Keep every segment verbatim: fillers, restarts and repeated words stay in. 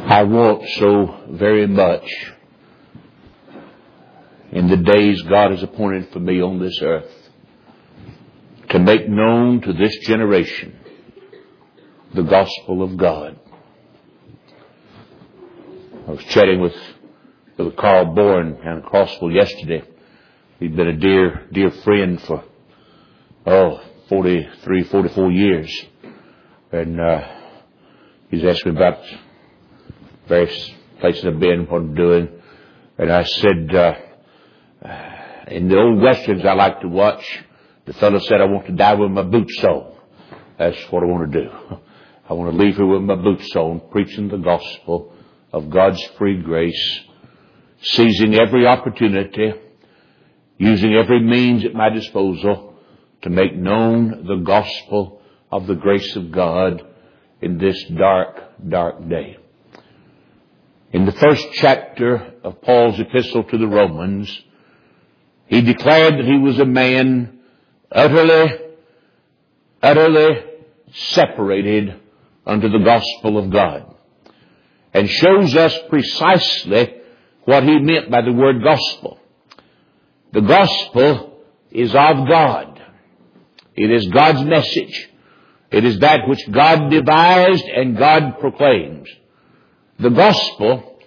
I want so very much in the days God has appointed for me on this earth to make known to this generation the gospel of God. I was chatting with Brother Carl Bourne down in Crossville yesterday. He'd been a dear, dear friend for, oh, forty-three, forty-four years. And uh, he's asked me about various places I've been, what I'm doing. And I said, uh, in the old westerns I like to watch, the fellow said, I want to die with my boots on. That's what I want to do. I want to leave here with my boots on, preaching the gospel of God's free grace, seizing every opportunity, using every means at my disposal to make known the gospel of the grace of God in this dark, dark day. In the first chapter of Paul's epistle to the Romans, he declared that he was a man utterly, utterly separated unto the gospel of God, and shows us precisely what he meant by the word gospel. The gospel is of God. It is God's message. It is that which God devised and God proclaims. The gospel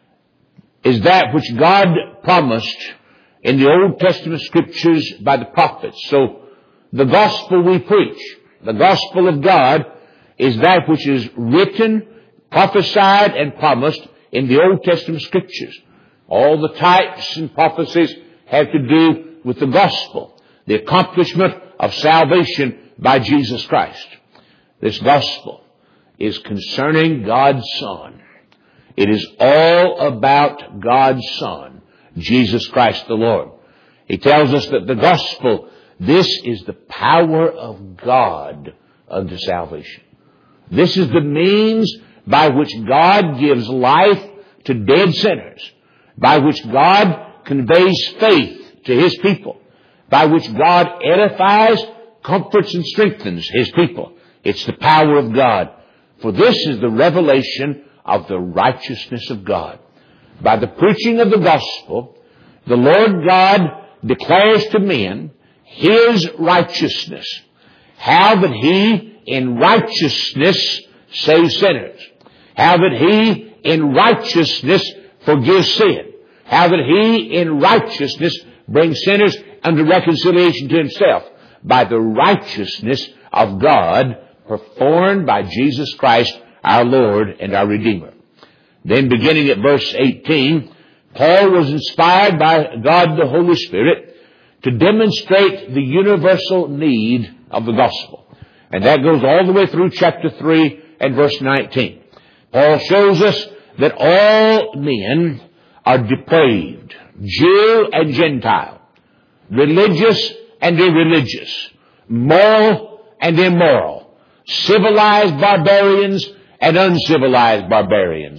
is that which God promised in the Old Testament scriptures by the prophets. So the gospel we preach, the gospel of God, is that which is written, prophesied, and promised in the Old Testament scriptures. All the types and prophecies have to do with the gospel, the accomplishment of salvation by Jesus Christ. This gospel is concerning God's Son. It is all about God's Son, Jesus Christ the Lord. He tells us that the gospel, this is the power of God unto salvation. This is the means by which God gives life to dead sinners, by which God conveys faith to His people, by which God edifies, comforts, and strengthens His people. It's the power of God. For this is the revelation of the righteousness of God. By the preaching of the gospel, the Lord God declares to men His righteousness. How that He in righteousness saves sinners. How that He in righteousness forgives sin. How that He in righteousness brings sinners unto reconciliation to Himself. By the righteousness of God performed by Jesus Christ, our Lord and our Redeemer. Then beginning at verse eighteen, Paul was inspired by God the Holy Spirit to demonstrate the universal need of the gospel. And that goes all the way through chapter three and verse nineteen. Paul shows us that all men are depraved, Jew and Gentile, religious and irreligious, moral and immoral, civilized barbarians and uncivilized barbarians,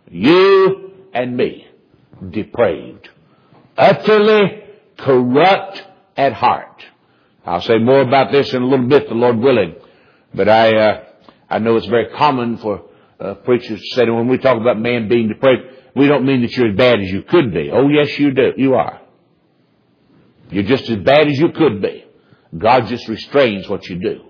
you and me, depraved, utterly corrupt at heart. I'll say more about this in a little bit, the Lord willing. But I, uh, I know it's very common for uh, preachers to say that when we talk about man being depraved, we don't mean that you're as bad as you could be. Oh, yes, you do. You are. You're just as bad as you could be. God just restrains what you do.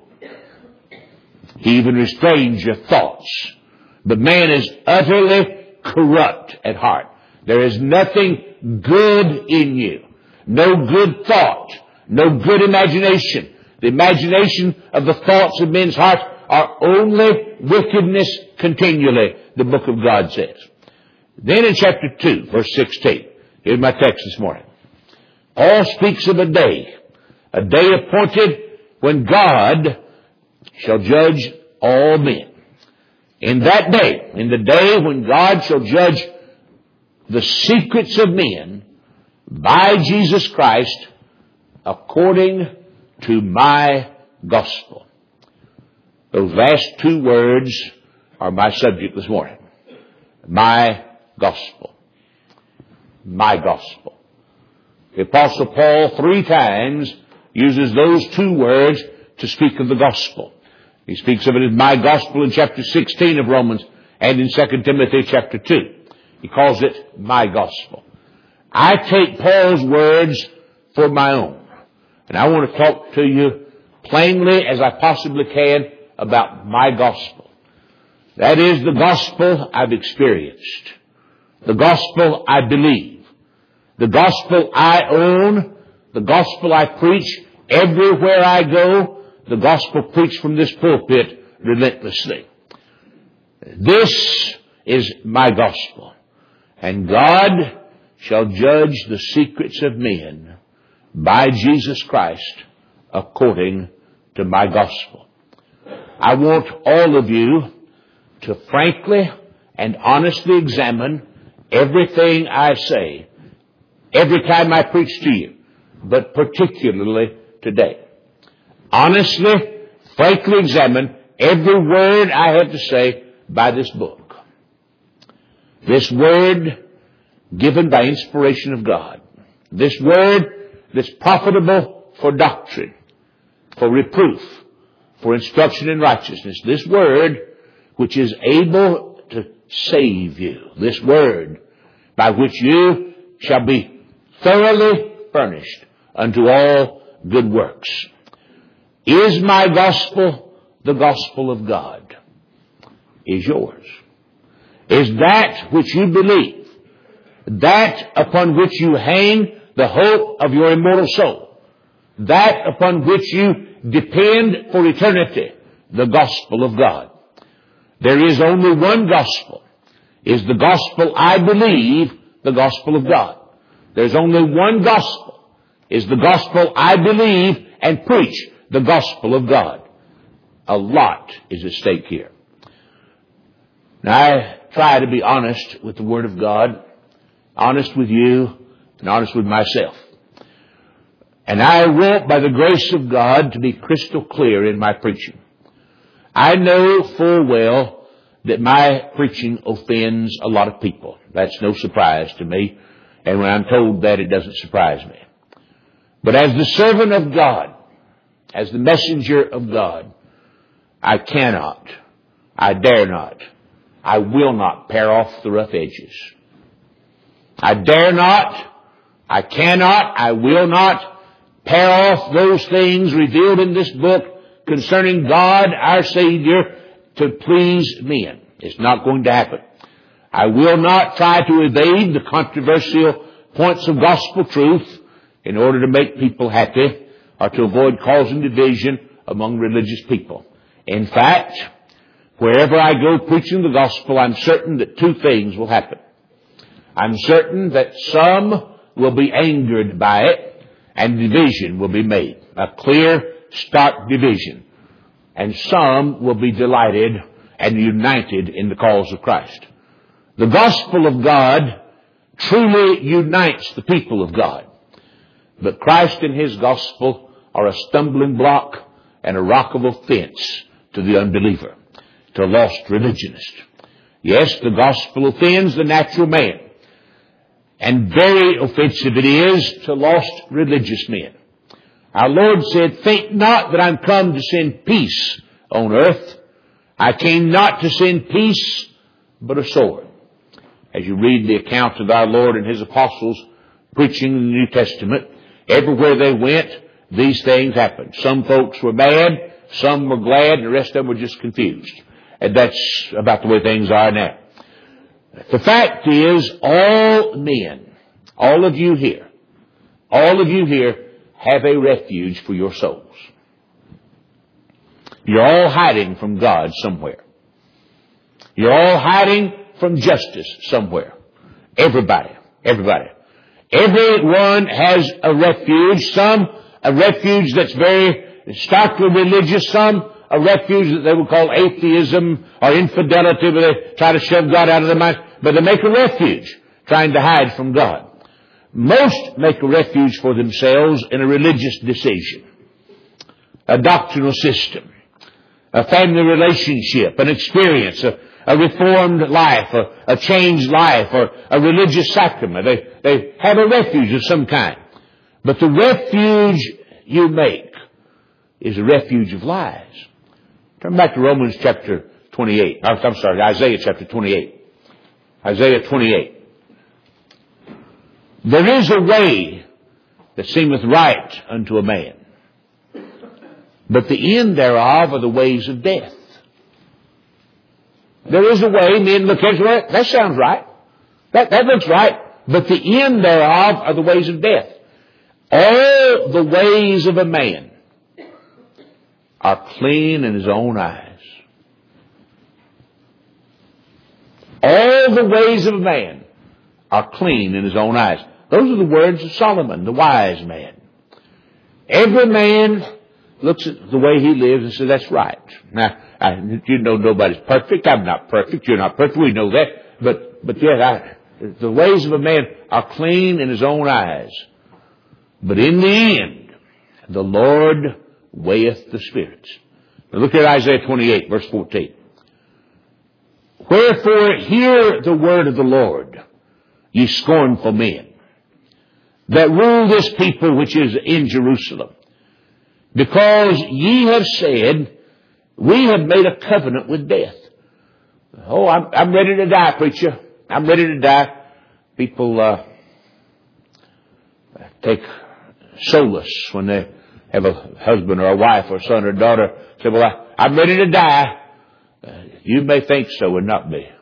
He even restrains your thoughts. But man is utterly corrupt at heart. There is nothing good in you. No good thought. No good imagination. The imagination of the thoughts of men's hearts are only wickedness continually, the book of God says. Then in chapter two, verse sixteen, here's my text this morning. Paul speaks of a day, a day appointed when God shall judge all men. In that day, in the day when God shall judge the secrets of men by Jesus Christ according to my gospel. Those last two words are my subject this morning. My gospel. My gospel. The Apostle Paul three times uses those two words to speak of the gospel. He speaks of it as my gospel in chapter sixteen of Romans and in Second Timothy chapter two. He calls it my gospel. I take Paul's words for my own. And I want to talk to you plainly as I possibly can about my gospel. That is the gospel I've experienced. The gospel I believe. The gospel I own. The gospel I preach everywhere I go. The gospel preached from this pulpit relentlessly. This is my gospel. And God shall judge the secrets of men by Jesus Christ according to my gospel. I want all of you to frankly and honestly examine everything I say every time I preach to you, but particularly today. Honestly, frankly examine every word I have to say by this book. This word given by inspiration of God. This word that's profitable for doctrine, for reproof, for instruction in righteousness. This word which is able to save you. This word by which you shall be thoroughly furnished unto all good works. Is my gospel the gospel of God? Is yours? Is that which you believe, that upon which you hang the hope of your immortal soul, that upon which you depend for eternity, the gospel of God? There is only one gospel. Is the gospel I believe the gospel of God? There's only one gospel. Is the gospel I believe and preach the gospel of God? A lot is at stake here. Now, I try to be honest with the Word of God, honest with you, and honest with myself. And I want, by the grace of God, to be crystal clear in my preaching. I know full well that my preaching offends a lot of people. That's no surprise to me. And when I'm told that, it doesn't surprise me. But as the servant of God, as the messenger of God, I cannot, I dare not, I will not pare off the rough edges. I dare not, I cannot, I will not pare off those things revealed in this book concerning God, our Savior, to please men. It's not going to happen. I will not try to evade the controversial points of gospel truth in order to make people happy or to avoid causing division among religious people. In fact, wherever I go preaching the gospel, I'm certain that two things will happen. I'm certain that some will be angered by it and division will be made. A clear, stark division. And some will be delighted and united in the cause of Christ. The gospel of God truly unites the people of God. But Christ and His gospel are a stumbling block and a rock of offense to the unbeliever, to a lost religionist. Yes, the gospel offends the natural man. And very offensive it is to lost religious men. Our Lord said, "Think not that I'm come to send peace on earth. I came not to send peace, but a sword." As you read the account of our Lord and His apostles preaching in the New Testament, everywhere they went, these things happened. Some folks were mad, some were glad, and the rest of them were just confused. And that's about the way things are now. The fact is, all men, all of you here, all of you here have a refuge for your souls. You're all hiding from God somewhere. You're all hiding from justice somewhere. Everybody, everybody. Everyone has a refuge. Some a refuge that's very starkly religious. Some a refuge that they would call atheism or infidelity, where they try to shove God out of their minds. But they make a refuge trying to hide from God. Most make a refuge for themselves in a religious decision, a doctrinal system, a family relationship, an experience, a, a reformed life, a, a changed life, or a religious sacrament. They, they have a refuge of some kind. But the refuge you make is a refuge of lies. Turn back to Romans chapter twenty-eight. I'm sorry, Isaiah chapter twenty-eight. Isaiah twenty-eight. There is a way that seemeth right unto a man, but the end thereof are the ways of death. There is a way, men look into it, that sounds right. That, that looks right. But the end thereof are the ways of death. All the ways of a man are clean in his own eyes. All the ways of a man are clean in his own eyes. Those are the words of Solomon, the wise man. Every man looks at the way he lives and says, that's right. Now, I, you know nobody's perfect. I'm not perfect. You're not perfect. We know that. But, but yet I, the ways of a man are clean in his own eyes. But in the end, the Lord weigheth the spirits. Now look at Isaiah twenty-eight, verse fourteen. Wherefore hear the word of the Lord, ye scornful men, that rule this people which is in Jerusalem. Because ye have said, we have made a covenant with death. Oh, I'm, I'm ready to die, preacher. I'm ready to die. People uh, take solace when they have a husband or a wife or a son or a daughter. Say, well, I, I'm ready to die. Uh, you may think so and not be.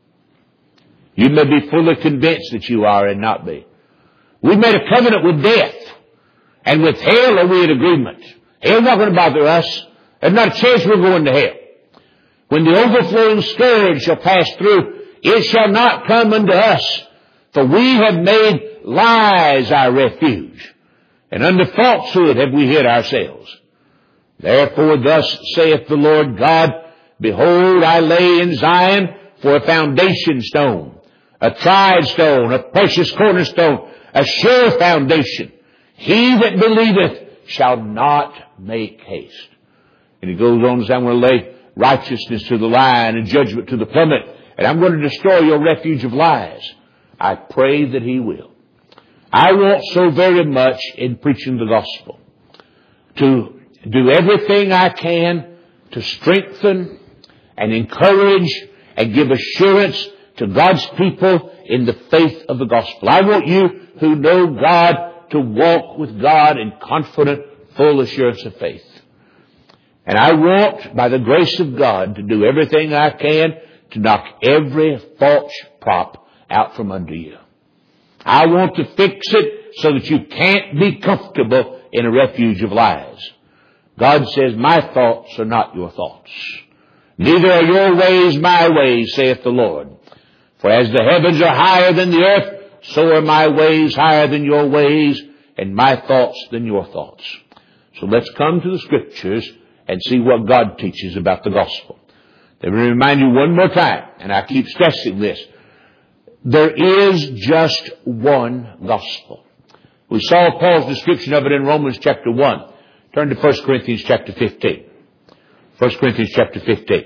You may be fully convinced that you are and not be. We made a covenant with death. And with hell are we in agreement. Hell's not going to bother us. There's not a chance we're going to hell. When the overflowing scourge shall pass through, it shall not come unto us. For we have made lies our refuge, and under falsehood have we hid ourselves. Therefore thus saith the Lord God, behold, I lay in Zion for a foundation stone, a tried stone, a precious cornerstone, a sure foundation. He that believeth shall not make haste. And he goes on to say, I'm going to lay righteousness to the lion and judgment to the plummet, and I'm going to destroy your refuge of lies. I pray that he will. I want so very much in preaching the gospel to do everything I can to strengthen and encourage and give assurance to God's people in the faith of the gospel. I want you who know God to walk with God in confident, full assurance of faith. And I want, by the grace of God, to do everything I can to knock every false prop out from under you. I want to fix it so that you can't be comfortable in a refuge of lies. God says, my thoughts are not your thoughts. Neither are your ways my ways, saith the Lord. For as the heavens are higher than the earth, so are my ways higher than your ways, and my thoughts than your thoughts. So let's come to the Scriptures and see what God teaches about the gospel. Let me remind you one more time, and I keep stressing this. There is just one gospel. We saw Paul's description of it in Romans chapter one. Turn to First Corinthians chapter fifteen. First Corinthians chapter fifteen.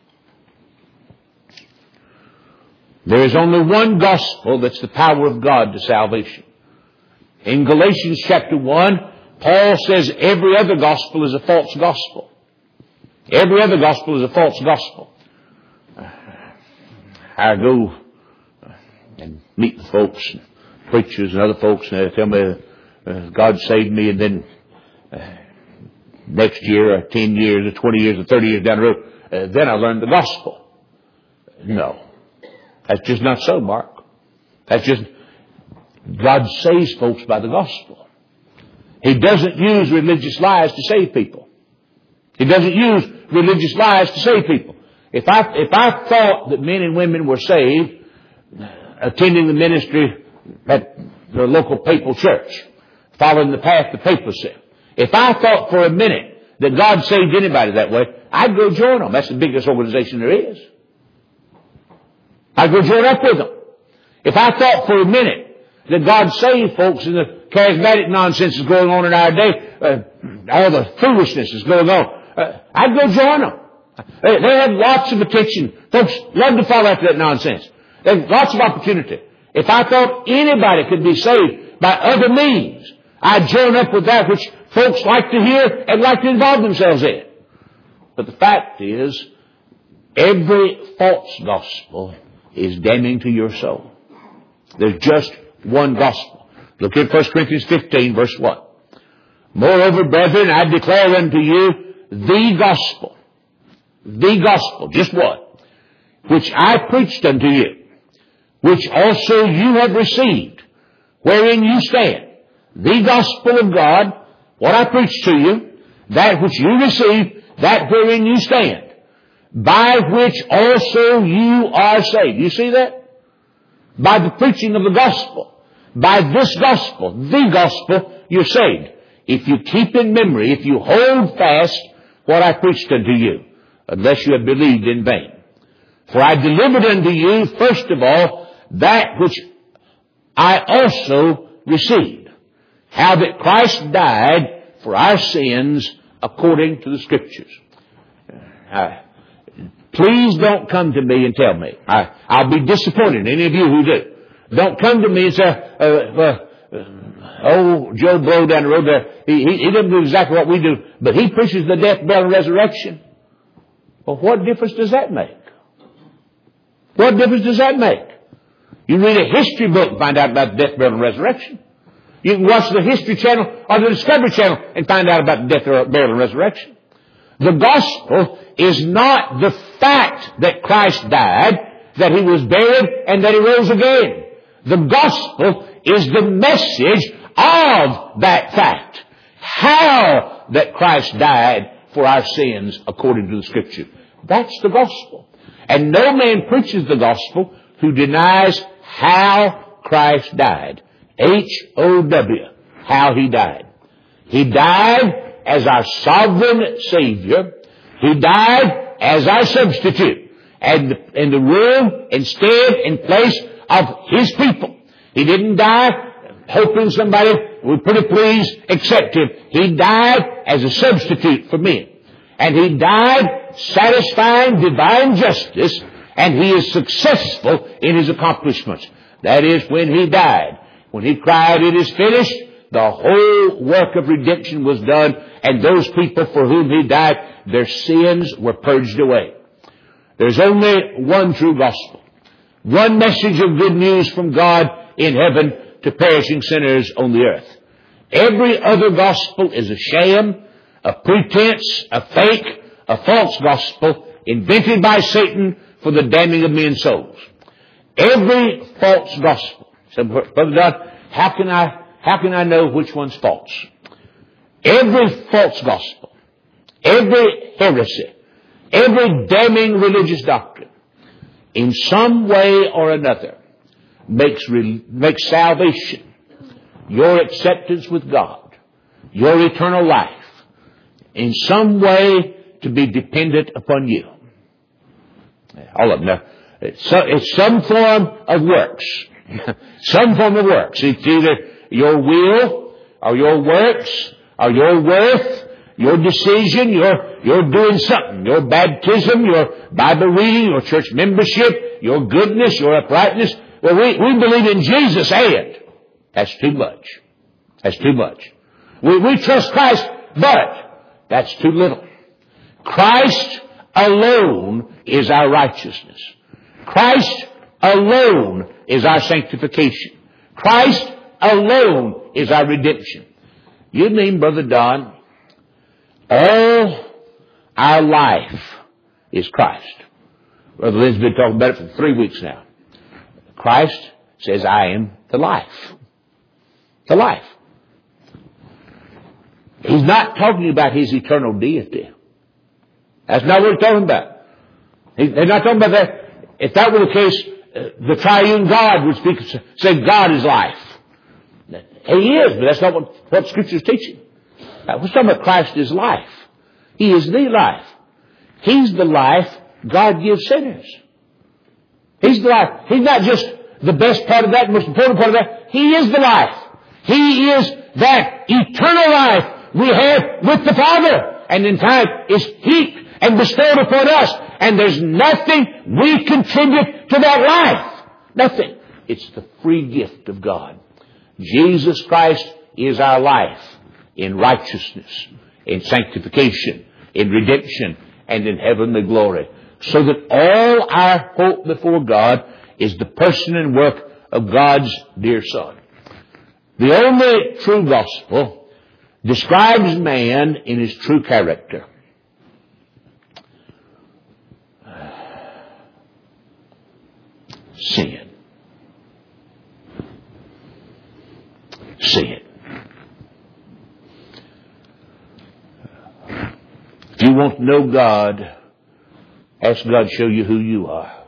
There is only one gospel that's the power of God to salvation. In Galatians chapter one, Paul says every other gospel is a false gospel. Every other gospel is a false gospel. I go and meet the folks, and preachers and other folks, and they tell me uh, God saved me, and then uh, next year or ten years or twenty years or thirty years down the road, uh, then I learned the gospel. No. That's just not so, Mark. That's just, God saves folks by the gospel. He doesn't use religious lies to save people. He doesn't use religious lies to save people. If I, if I thought that men and women were saved attending the ministry at the local papal church, following the path the papacy, if I thought for a minute that God saved anybody that way, I'd go join them. That's the biggest organization there is. I'd go join up with them. If I thought for a minute that God saved folks in the charismatic nonsense that's going on in our day, uh, all the foolishness that's going on, uh, I'd go join them. They, they have lots of attention. Folks love to follow after that nonsense. There's lots of opportunity. If I thought anybody could be saved by other means, I'd join up with that which folks like to hear and like to involve themselves in. But the fact is, Every false gospel is damning to your soul. There's just one gospel. Look at First Corinthians fifteen, verse one. Moreover, brethren, I declare unto you the gospel. The gospel, just one. Which I preached unto you. Which also you have received. Wherein you stand. The gospel of God, what I preached to you, that which you received, that wherein you stand. By which also you are saved. You see that? By the preaching of the gospel. By this gospel, the gospel, you're saved. If you keep in memory, if you hold fast what I preached unto you, unless you have believed in vain. For I delivered unto you, first of all, that which I also received. How that Christ died for our sins according to the Scriptures. Uh, please don't come to me and tell me. I, I'll be disappointed, any of you who do. Don't come to me and say, uh, uh, uh, oh, Joe Blow down the road there, he, he, he doesn't do exactly what we do, but he preaches the death, burial, and resurrection. Well, what difference does that make? What difference does that make? You read a history book and find out about the death, burial, and resurrection. You can watch the History Channel or the Discovery Channel and find out about the death, burial, and resurrection. The gospel is not the fact that Christ died, that He was buried, and that He rose again. The gospel is the message of that fact. How that Christ died for our sins according to the Scripture. That's the gospel. And no man preaches the gospel who denies how Christ died. H O W. How He died. He died as our sovereign Savior. He died as our substitute. And in the room, instead, in place of His people. He didn't die hoping somebody would pretty please accept Him. He died as a substitute for men. And He died satisfying divine justice, and He is successful in His accomplishments. That is, when He died, when He cried, "It is finished," the whole work of redemption was done, and those people for whom He died, their sins were purged away. There's only one true gospel. One message of good news from God in heaven to perishing sinners on the earth. Every other gospel is a sham, a pretense, a fake, a false gospel invented by Satan for the damning of men's souls. Every false gospel. So, Brother Don, how can I, how can I know which one's false? Every false gospel, every heresy, every damning religious doctrine, in some way or another, makes, re- makes salvation, your acceptance with God, your eternal life, in some way to be dependent upon you. All of them. Now, it's, so, it's some form of works. Some form of works. It's either your will, or your works, or your worth, your decision, your, your doing something, your baptism, your Bible reading, your church membership, your goodness, your uprightness. Well, we, we believe in Jesus and that's too much. That's too much. We, we trust Christ, but that's too little. Christ alone is our righteousness. Christ alone is our sanctification. Christ alone is our redemption. You mean, Brother Don, all our life is Christ. Brother Lynn's been talking about it for three weeks now. Christ says, "I am the life." The life. He's not talking about His eternal deity. That's not what he's talking about. He's not talking about that. If that were the case, uh, the triune God would speak, say God is life. He is, but that's not what, what Scripture is teaching. Uh, we're talking about Christ is life. He is the life. He's the life God gives sinners. He's the life. He's not just the best part of that, the most important part of that. He is the life. He is that eternal life we have with the Father. And in time is heaped and bestowed upon us. And there's nothing we contribute to that life. Nothing. It's the free gift of God. Jesus Christ is our life in righteousness, in sanctification, in redemption, and in heavenly glory. so that all our hope before God is the person and work of God's dear Son. The only true gospel describes man in his true character. Sin. Sin. If you want to know God, ask God to show you who you are.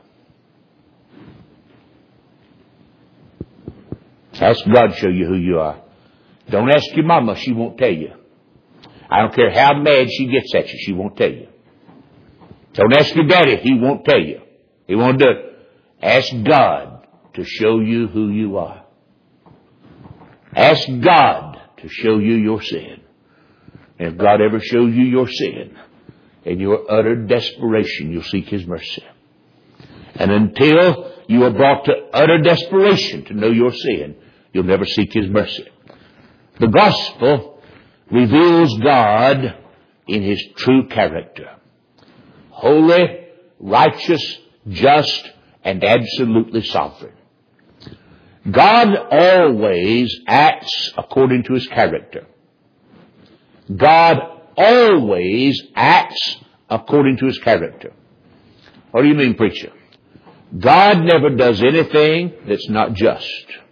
Ask God to show you who you are. Don't ask your mama, she won't tell you. I don't care how mad she gets at you, she won't tell you. Don't ask your daddy, he won't tell you. He won't do it. Ask God to show you who you are. Ask God to show you your sin. And if God ever shows you your sin, in your utter desperation, you'll seek His mercy. And until you are brought to utter desperation to know your sin, you'll never seek His mercy. The gospel reveals God in His true character. Holy, righteous, just, and absolutely sovereign. God always acts according to His character. God always acts according to His character. What do you mean, preacher? God never does anything that's not just.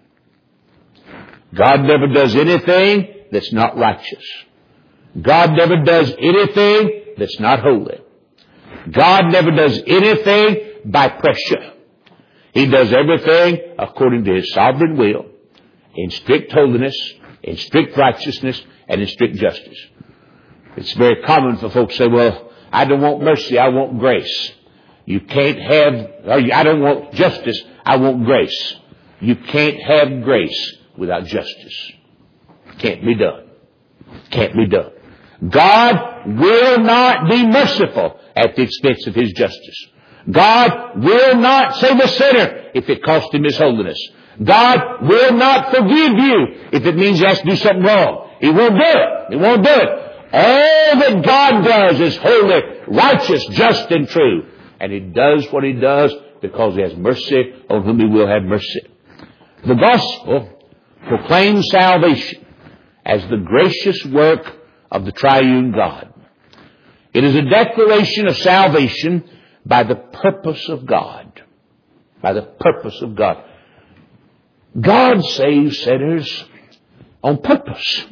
God never does anything that's not righteous. God never does anything that's not holy. God never does anything by pressure. He does everything according to His sovereign will, in strict holiness, in strict righteousness, and in strict justice. It's very common for folks to say, well, I don't want mercy, I want grace. You can't have, or I don't want justice, I want grace. You can't have grace without justice. Can't be done. Can't be done. God will not be merciful at the expense of His justice. God will not save a sinner if it costs Him His holiness. God will not forgive you if it means you have to do something wrong. He won't do it. He won't do it. All that God does is holy, righteous, just, and true. And He does what He does because He has mercy on whom He will have mercy. The gospel proclaims salvation as the gracious work of the triune God. It is a declaration of salvation by the purpose of God. By the purpose of God. God saves sinners on purpose.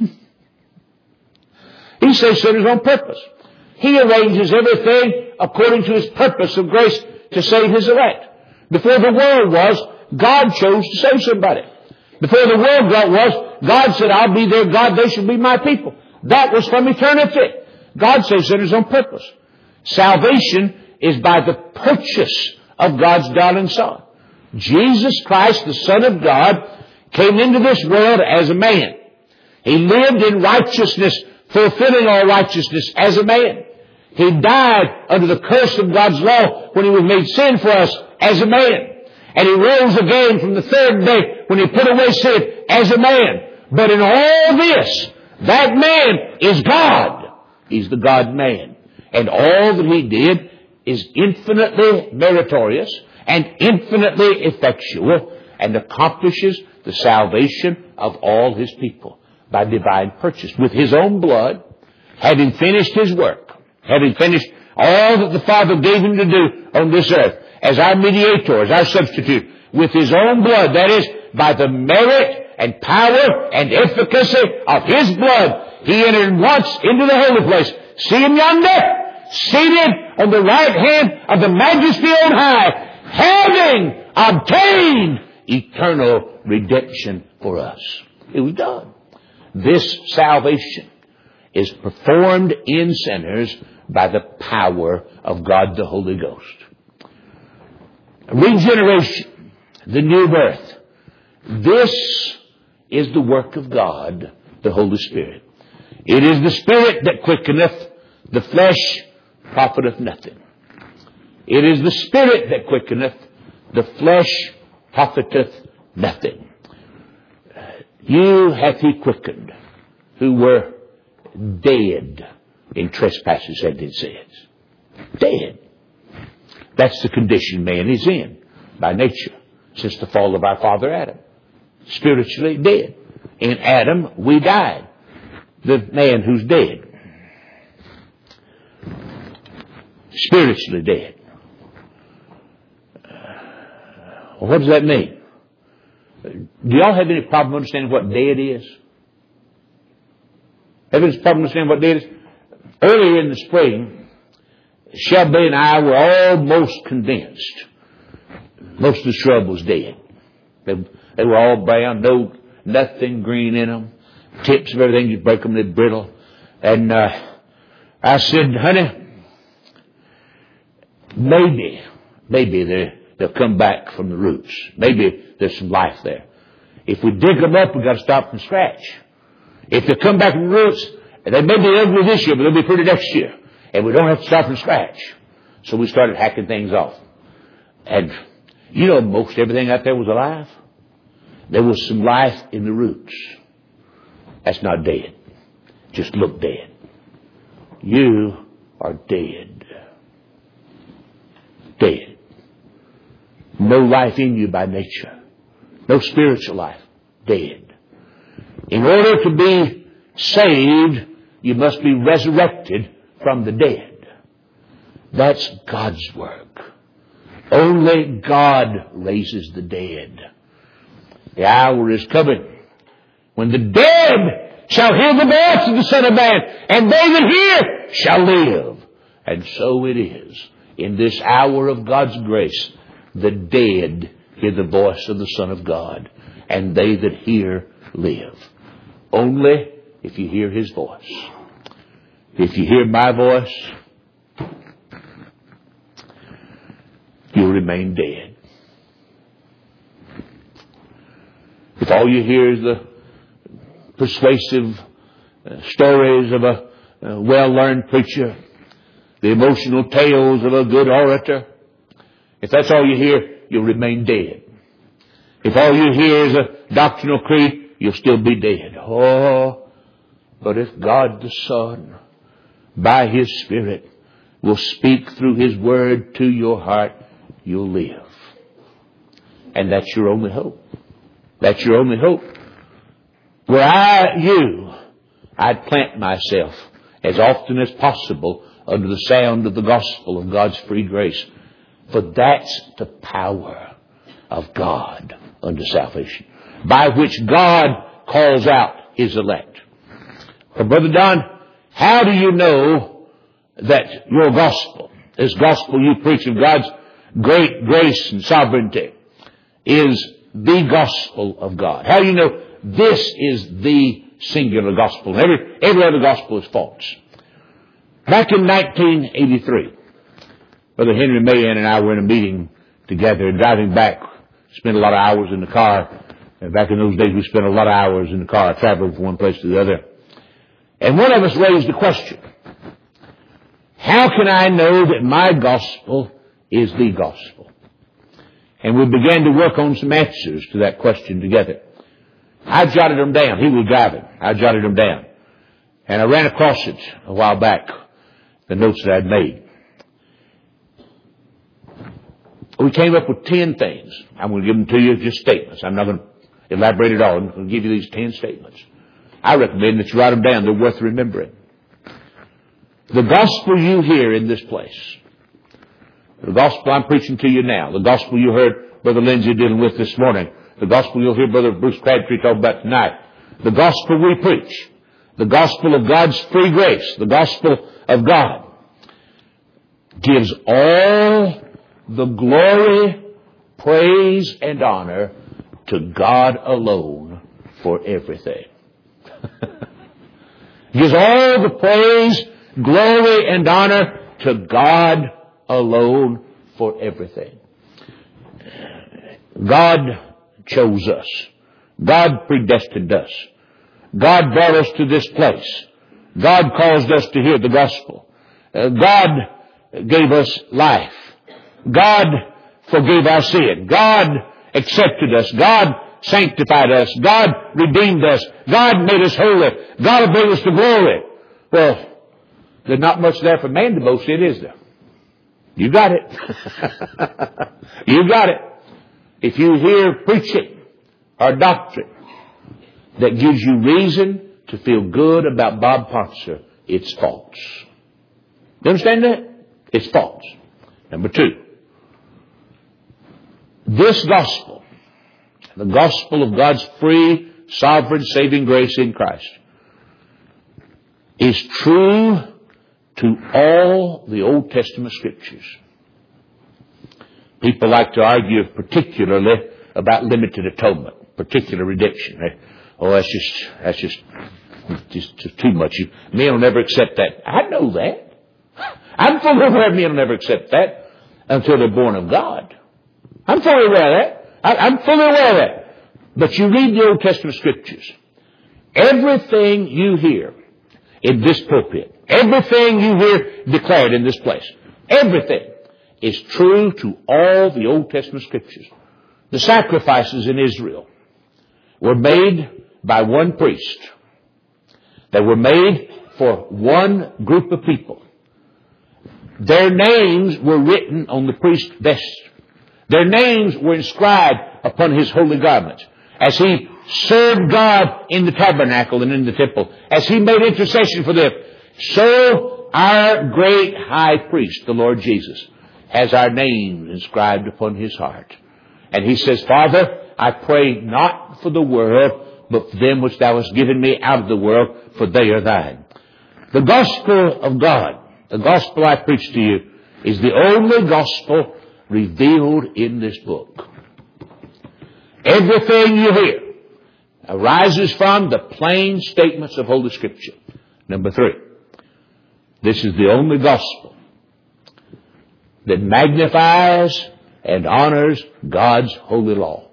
He saves sinners on purpose. He arranges everything according to His purpose of grace to save His elect. Before the world was, God chose to save somebody. Before the world was, God said, I'll be their God, they shall be my people. That was from eternity. God saves sinners on purpose. Salvation is by the purchase of God's darling Son. Jesus Christ, the Son of God, came into this world as a man. He lived in righteousness, fulfilling all righteousness as a man. He died under the curse of God's law when He was made sin for us as a man. And He rose again from the third day when He put away sin as a man. But in all this, that man is God. He's the God-man. And all that He did is infinitely meritorious and infinitely effectual and accomplishes the salvation of all His people by divine purchase. With His own blood, having finished His work, having finished all that the Father gave Him to do on this earth, as our mediator, as our substitute, with His own blood, that is, by the merit and power and efficacy of His blood, He entered once into the holy place. See Him yonder, seated on the right hand of the Majesty on high, having obtained eternal redemption for us. It was done. This salvation is performed in sinners by the power of God the Holy Ghost. Regeneration, the new birth. This is the work of God, the Holy Spirit. It is the Spirit that quickeneth, the flesh profiteth nothing. It is the Spirit that quickeneth, the flesh profiteth nothing. You hath He quickened, who were dead in trespasses and in sins. Dead. That's the condition man is in by nature since the fall of our father Adam. Spiritually dead. In Adam we died. The man who's dead. Spiritually dead. Well, what does that mean? Do y'all have any problem understanding what dead is? Have any problem understanding what dead is? Earlier in the spring, Shelby and I were almost convinced most of the shrub was dead. They, they were all brown, no, nothing green in them. Tips of everything, you break them, they're brittle. And uh, I said, honey, maybe, maybe they're They'll come back from the roots. Maybe there's some life there. If we dig them up, we've got to start from scratch. If they come back from the roots, they may be ugly this year, but they'll be pretty next year. And we don't have to start from scratch. So we started hacking things off. And you know, most everything out there was alive. There was some life in the roots. That's not dead. Just look dead. You are dead. Dead. No life in you by nature. No spiritual life. Dead. In order to be saved, you must be resurrected from the dead. That's God's work. Only God raises the dead. The hour is coming when the dead shall hear the voice of the Son of Man, and they that hear shall live. And so it is. In this hour of God's grace, the dead hear the voice of the Son of God, and they that hear live. Only if you hear His voice. If you hear my voice, you'll remain dead. If all you hear is the persuasive uh, stories of a, a well-learned preacher, the emotional tales of a good orator, if that's all you hear, you'll remain dead. If all you hear is a doctrinal creed, you'll still be dead. Oh, but if God the Son, by His Spirit, will speak through His Word to your heart, you'll live. And that's your only hope. That's your only hope. Were I you, I'd plant myself as often as possible under the sound of the gospel of God's free grace. For that's the power of God unto salvation, by which God calls out His elect. Well, Brother Don, how do you know that your gospel, this gospel you preach of God's great grace and sovereignty, is the gospel of God? How do you know this is the singular gospel? Every, every other gospel is false. Back in nineteen eighty-three, Brother Henry Mahan and I were in a meeting together, and driving back, spent a lot of hours in the car. And back in those days, we spent a lot of hours in the car, traveling from one place to the other. And one of us raised the question, how can I know that my gospel is the gospel? And we began to work on some answers to that question together. I jotted them down. He was driving. I jotted them down. And I ran across it a while back, the notes that I'd made. We came up with ten things. I'm going to give them to you as just statements. I'm not going to elaborate at all. I'm going to give you these ten statements. I recommend that you write them down. They're worth remembering. The gospel you hear in this place, the gospel I'm preaching to you now, the gospel you heard Brother Lindsay dealing with this morning, the gospel you'll hear Brother Bruce Crabtree talk about tonight, the gospel we preach, the gospel of God's free grace, the gospel of God, gives all the glory, praise, and honor to God alone for everything. Gives all the praise, glory, and honor to God alone for everything. God chose us. God predestined us. God brought us to this place. God caused us to hear the gospel. Uh, God gave us life. God forgave our sin. God accepted us. God sanctified us. God redeemed us. God made us holy. God will bring us to glory. Well, there's not much there for man to boast in, is there? You got it. You got it. If you hear preaching or doctrine that gives you reason to feel good about Bob Poncer, it's false. You understand that? It's false. Number two, this gospel, the gospel of God's free, sovereign, saving grace in Christ, is true to all the Old Testament Scriptures. People like to argue particularly about limited atonement, particular redemption. Oh, that's just, that's just, just, just too much. You, men will never accept that. I know that. I'm fully aware men will never accept that until they're born of God. I'm fully aware of that. I, I'm fully aware of that. But you read the Old Testament Scriptures. Everything you hear in this pulpit, everything you hear declared in this place, everything is true to all the Old Testament Scriptures. The sacrifices in Israel were made by one priest. They were made for one group of people. Their names were written on the priest's vest. Their names were inscribed upon his holy garments. As he served God in the tabernacle and in the temple, as he made intercession for them, so our great high priest, the Lord Jesus, has our names inscribed upon his heart. And he says, Father, I pray not for the world, but for them which thou hast given me out of the world, for they are thine. The gospel of God, the gospel I preach to you, is the only gospel revealed in this book. Everything you hear arises from the plain statements of Holy Scripture. Number three, this is the only gospel that magnifies and honors God's holy law.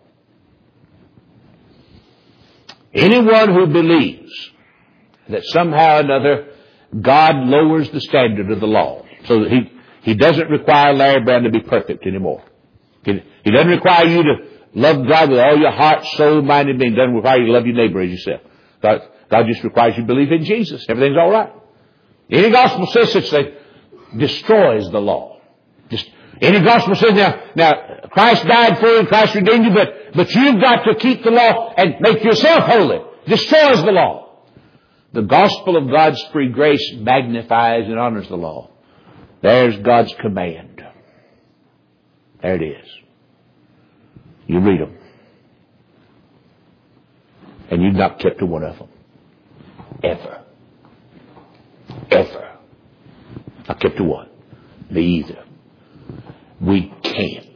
Anyone who believes that somehow or another God lowers the standard of the law so that he, he doesn't require Larry Brown to be perfect anymore. He, he doesn't require you to love God with all your heart, soul, mind, and being. It doesn't require you to love your neighbor as yourself. God, God just requires you to believe in Jesus. Everything's all right. Any gospel says such thing destroys the law. Just any gospel says now, now Christ died for you, Christ redeemed you, but but you've got to keep the law and make yourself holy. Destroys the law. The gospel of God's free grace magnifies and honors the law. There's God's command. There it is. You read them. And you've not kept to one of them. Ever. Ever. Not kept to one. Me either. We can't.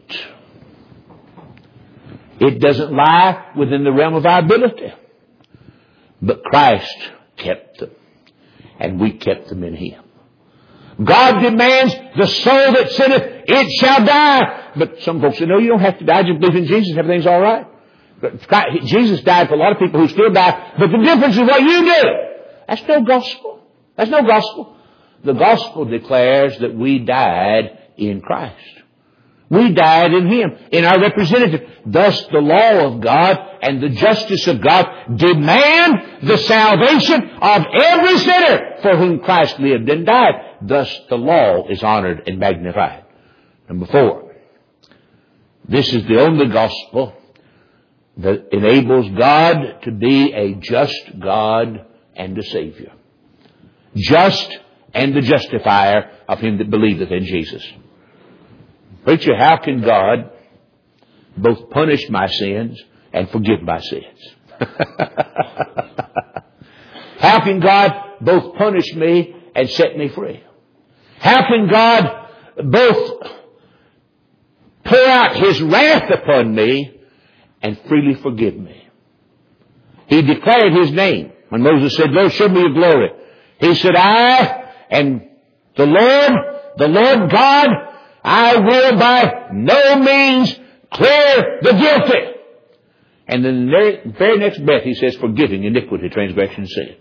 It doesn't lie within the realm of our ability. But Christ kept them. And we kept them in Him. God demands the soul that sinneth, it shall die. But some folks say, no, you don't have to die. Just believe in Jesus. Everything's all right. But Jesus died for a lot of people who still die. But the difference is what you do. That's no gospel. That's no gospel. The gospel declares that we died in Christ. We died in Him, in our representative. Thus the law of God and the justice of God demand the salvation of every sinner for whom Christ lived and died. Thus the law is honored and magnified. Number four, this is the only gospel that enables God to be a just God and a Savior. Just and the justifier of him that believeth in Jesus. Preacher, how can God both punish my sins and forgive my sins? How can God both punish me and set me free? How can God both pour out His wrath upon me and freely forgive me? He declared His name. When Moses said, Lord, show me your glory. He said, I am the Lord, the Lord God, I will by no means clear the guilty. And then the very next breath He says, forgiving iniquity, transgression, sin.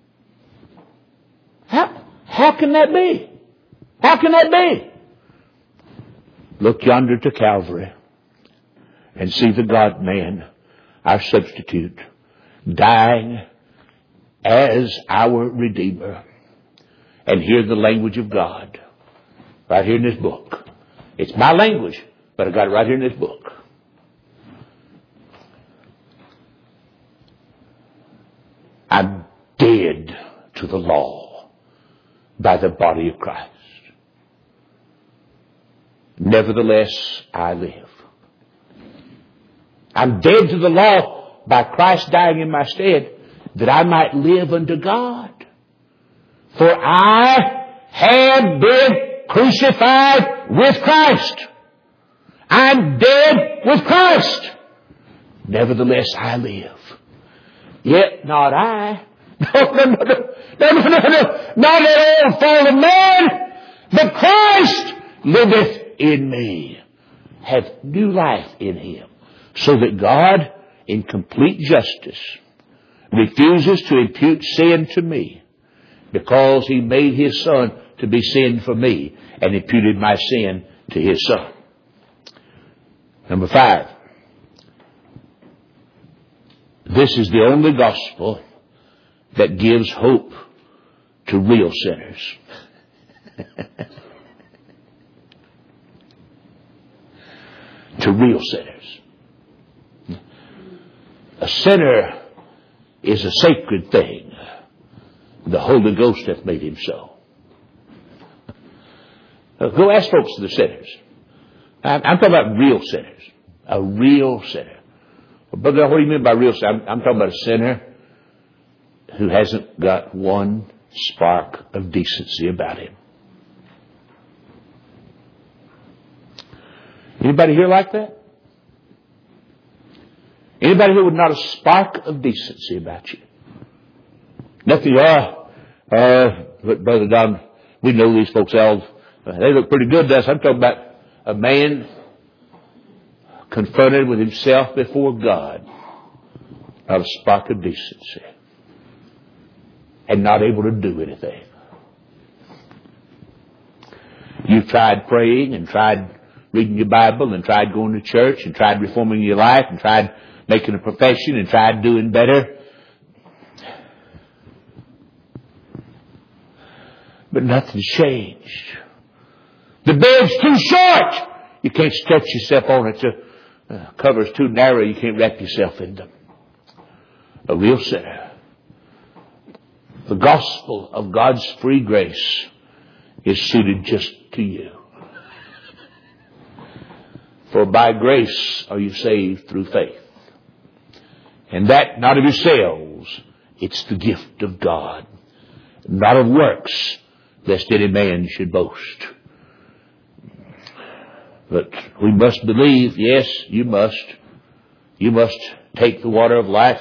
How, how can that be? How can that be? Look yonder to Calvary and see the God-man, our substitute, dying as our Redeemer. And hear the language of God right here in this book. It's my language, but I got it right here in this book. I'm dead to the law by the body of Christ. Nevertheless, I live. I'm dead to the law by Christ dying in my stead, that I might live unto God. For I have been crucified with Christ. I'm dead with Christ. Nevertheless, I live. Yet not I. No, no, no, no, no, no, no, no. Not that old fallen man, but Christ liveth in me. Have new life in him. So that God, in complete justice, refuses to impute sin to me, because he made his Son to be sin for me and imputed my sin to his Son. Number five. This is the only gospel that gives hope to real sinners. To real sinners. A sinner is a sacred thing. The Holy Ghost hath made him so. Uh, go ask folks that are sinners. I'm, I'm talking about real sinners. A real sinner. But what do you mean by real sinner? I'm, I'm talking about a sinner who hasn't got one spark of decency about him. Anybody here like that? Anybody here with not a spark of decency about you? Nothing, uh, uh, but Brother Don, we know these folks, all, uh, they look pretty good to us. I'm talking about a man confronted with himself before God, not a spark of decency, and not able to do anything. You've tried praying and tried reading your Bible and tried going to church and tried reforming your life and tried making a profession and tried doing better. But nothing's changed. The bed's too short. You can't stretch yourself on it. The uh, cover's too narrow. You can't wrap yourself in them. A real sinner. The gospel of God's free grace is suited just to you. For by grace are you saved through faith. And that not of yourselves, it's the gift of God. Not of works, lest any man should boast. But we must believe, yes, you must. You must take the water of life.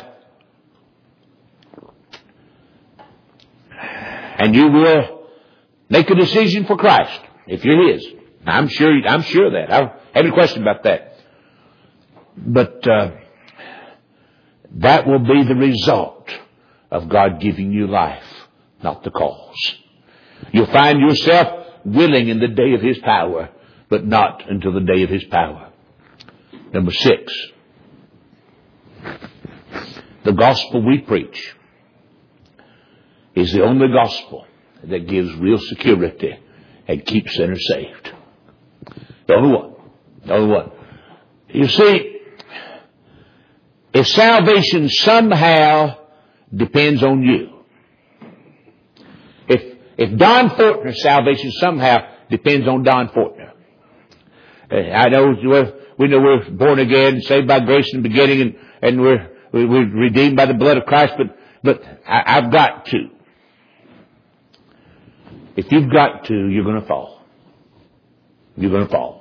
And you will make a decision for Christ, if you're his. I'm sure, I'm sure of that. I don't have any question about that. But, uh, that will be the result of God giving you life, not the cause. You'll find yourself willing in the day of his power, but not until the day of his power. Number six. The gospel we preach is the only gospel that gives real security and keeps sinners saved. The only one. The only one. You see, if salvation somehow depends on you, if if Don Fortner's salvation somehow depends on Don Fortner, I know we're, we know we're born again, saved by grace in the beginning, and and we're we're redeemed by the blood of Christ, but but I, I've got to. If you've got to, you're going to fall. You're going to fall.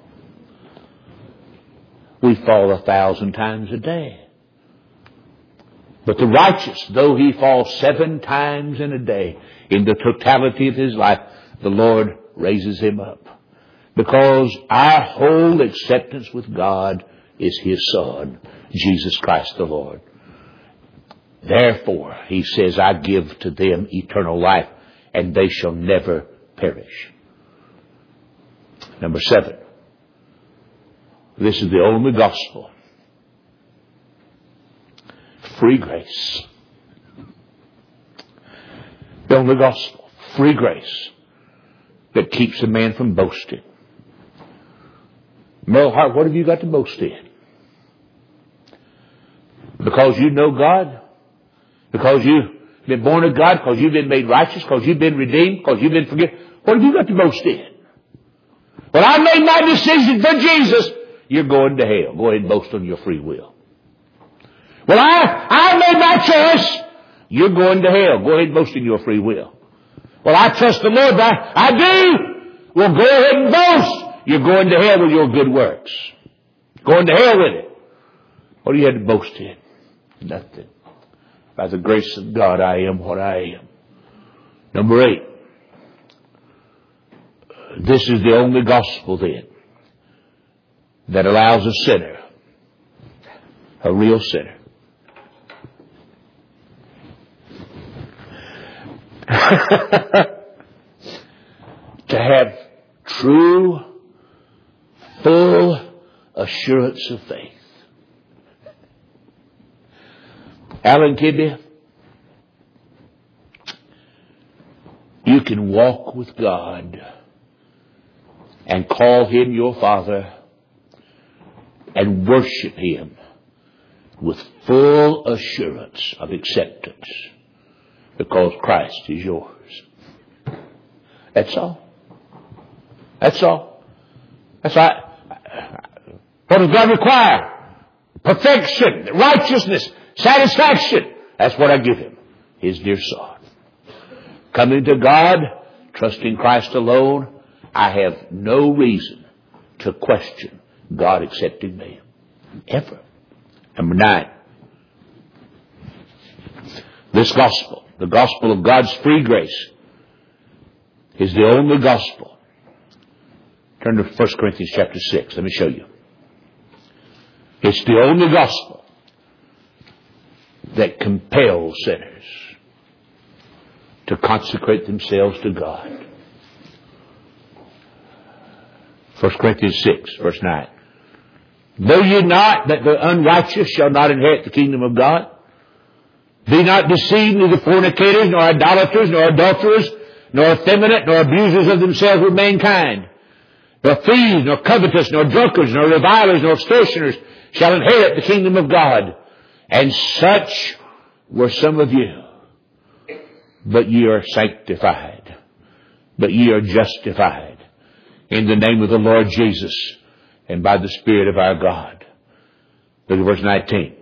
We fall a thousand times a day. But the righteous, though he falls seven times in a day, in the totality of his life, the Lord raises him up. Because our whole acceptance with God is his Son, Jesus Christ the Lord. Therefore, he says, I give to them eternal life, and they shall never perish. Number seven. This is the only gospel. Free grace. The only gospel. Free grace that keeps a man from boasting. Merle Hart, what have you got to boast in? Because you know God? Because you've been born of God? Because you've been made righteous? Because you've been redeemed? Because you've been forgiven? What have you got to boast in? Well, I made my decision for Jesus. You're going to hell. Go ahead and boast on your free will. Well, I, I made my choice. You're going to hell. Go ahead and boast in your free will. Well, I trust the Lord. I, I do. Well, go ahead and boast. You're going to hell with your good works. Going to hell with it. What do you have to boast in? Nothing. By the grace of God, I am what I am. Number eight. This is the only gospel then that allows a sinner, a real sinner, to have true, full assurance of faith. Alan Kibbe, you can walk with God and call Him your Father and worship Him with full assurance of acceptance because Christ is yours. That's all. That's all. That's right. What does God require? Perfection, righteousness, satisfaction. That's what I give Him. His dear Son. Coming to God, trusting Christ alone, I have no reason to question God accepting me. Ever. Number nine. This gospel, the gospel of God's free grace, is the only gospel. Turn to First Corinthians chapter six. Let me show you. It's the only gospel that compels sinners to consecrate themselves to God. First Corinthians six, verse nine. Know ye not that the unrighteous shall not inherit the kingdom of God? Be not deceived, neither fornicators, nor idolaters, nor adulterers, nor effeminate, nor abusers of themselves with mankind, nor thieves, nor covetous, nor drunkards, nor revilers, nor extortioners shall inherit the kingdom of God. And such were some of you. But ye are sanctified. But ye are justified in the name of the Lord Jesus and by the Spirit of our God. Look at verse nineteen.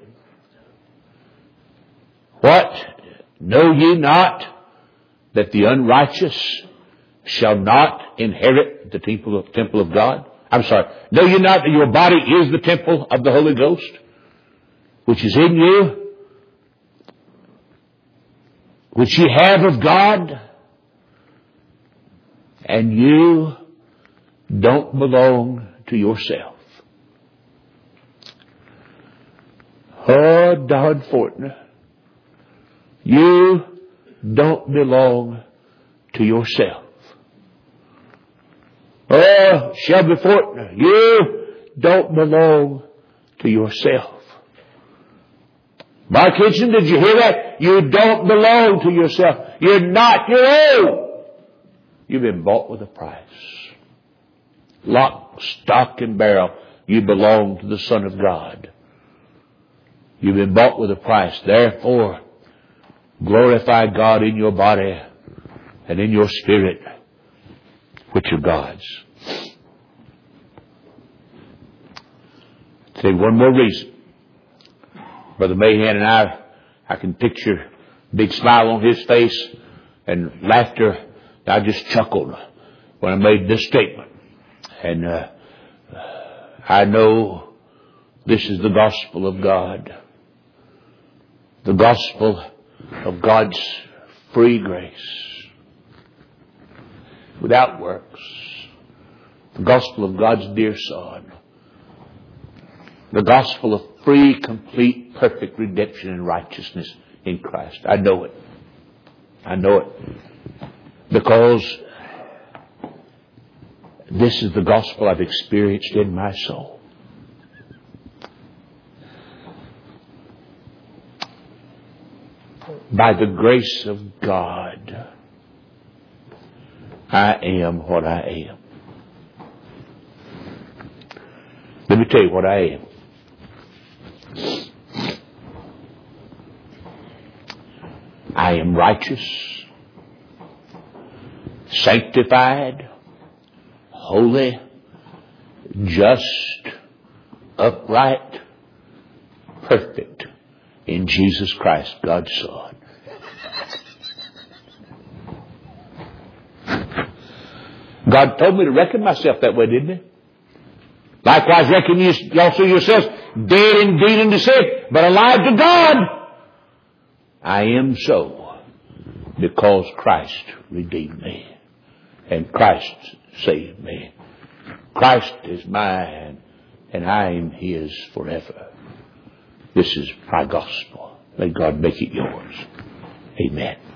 What? Know ye not that the unrighteous shall not inherit the temple of, temple of God? I'm sorry. Know ye not that your body is the temple of the Holy Ghost, which is in you, which ye have of God, and you don't belong to yourself? Oh, Dodd Fortner, you don't belong to yourself. Oh, Shelby Fortner, you don't belong to yourself. Mark Hitchens, did you hear that? You don't belong to yourself. You're not your own. You've been bought with a price. Lock, stock, and barrel. You belong to the Son of God. You've been bought with a price. Therefore, glorify God in your body and in your spirit, which are God's. I'll tell you one more reason. Brother Mahan and I, I can picture a big smile on his face and laughter. I just chuckled when I made this statement. And uh, I know this is the gospel of God. The gospel of God's free grace. Without works. The gospel of God's dear Son. The gospel of free, complete, perfect redemption and righteousness in Christ. I know it. I know it. Because this is the gospel I've experienced in my soul. By the grace of God, I am what I am. me tell you what I am. I am righteous, sanctified, holy, just, upright, perfect in Jesus Christ, God's Son. God told me to reckon myself that way, didn't He? Likewise, reckon you also yourselves dead indeed unto sin, but alive to God. I am so because Christ redeemed me and Christ saved me. Christ is mine and I am His forever. This is my gospel. May God make it yours. Amen.